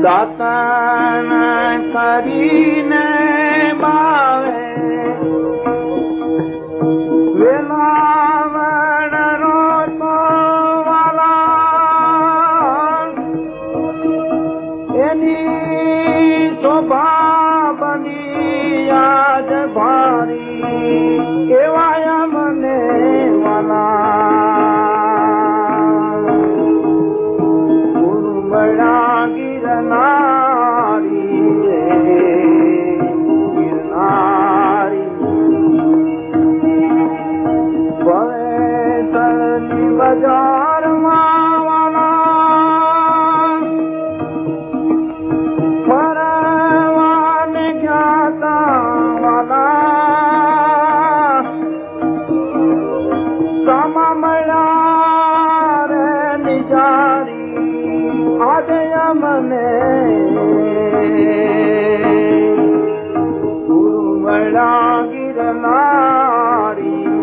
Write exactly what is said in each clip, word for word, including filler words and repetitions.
દાતન કરીને બાવે વેલાવણ રોતો વાલા એની શોભા બની આજ ભારી એવાય મને વાલા ગુરુમડા ગિરનારી ગિરનારી ભવેસરની બજારમાં વાલા ફરવાને જ્ઞાતા વાલા સામા મળ્યા રે નિજારી આજે મને ગુરુમડા ગિરનારી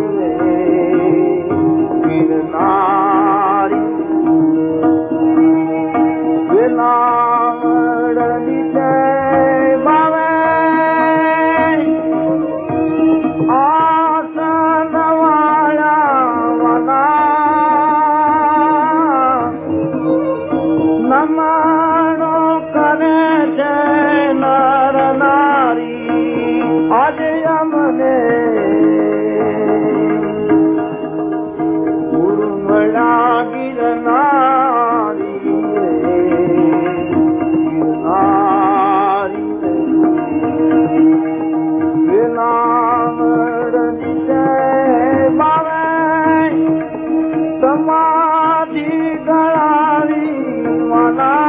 ગિરનારી વેલાવડની જય બાવે આસન વાળા વાલા નમણો કરે છે નર નારી આજે અમને ગુરુમડા ગિરનારી ગિરનારી વેલાવડની જય બાવે સમાધિ ગળાવી વાલા